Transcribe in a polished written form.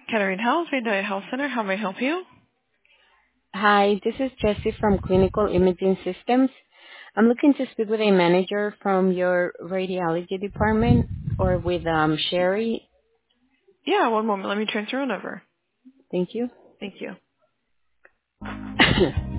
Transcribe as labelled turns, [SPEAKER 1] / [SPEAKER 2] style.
[SPEAKER 1] Kettering Health, Vidya Health Center. How may I help you?
[SPEAKER 2] Hi, this is Jessie from Clinical Imaging Systems. I'm looking to speak with a manager from your radiology department or with Sherry.
[SPEAKER 1] Yeah, one moment. Let me transfer on over.
[SPEAKER 2] Thank you.
[SPEAKER 1] Thank you.